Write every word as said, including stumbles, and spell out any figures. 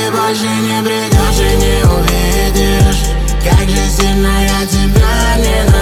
ты больше не придешь и не увидишь, как же сильно я тебя ненавижу.